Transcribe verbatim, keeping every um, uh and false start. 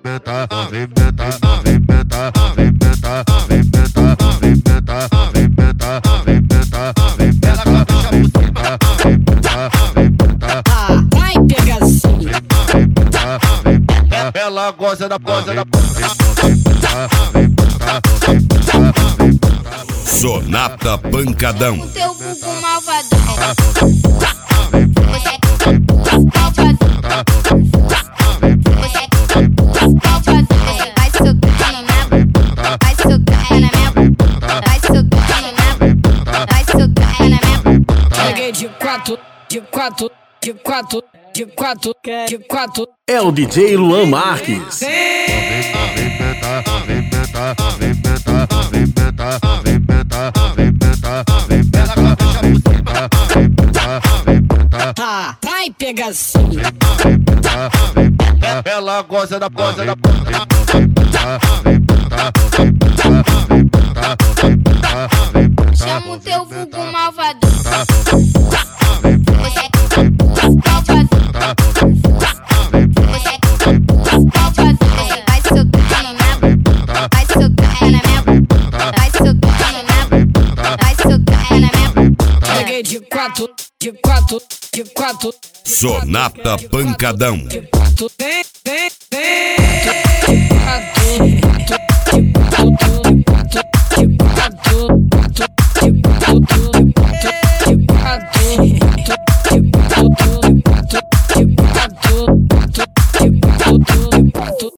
movimenta, movimenta, movimenta, movimenta, movimenta, movimenta, movimenta, movimenta, movimenta. Ela capricha por cima, movimenta, movimenta. Vai pegar assim. Ela gosta da gosta da Sonata Pancadão. O teu vulgo malvadão. Você é malvadão. Você é malvadão. Vai socar na minha bunda, vai socar na minha bunda, vai socar na minha bunda, vai socar na minha bunda. Cheguei de quatro, de quatro, de quatro, de quatro, de quatro. É o D J Luan Marques. movimenta, movimenta, movimenta, movimenta, movimenta, movimenta, movimenta. Ela capricha por cima, movimenta, movimenta. Tá, vai pegar assim. Ela gosta da gosta da Chama o teu vulgo malvadão. Você é malvadão. Você é malvadão. Vai socar na minha bunda, vai socar na minha bunda, vai socar na minha bunda, vai socar na minha bunda. Cheguei de quatro, de quatro, de quatro. Sonata Pancadão. De quatro, vem, vem, vem. De quatro.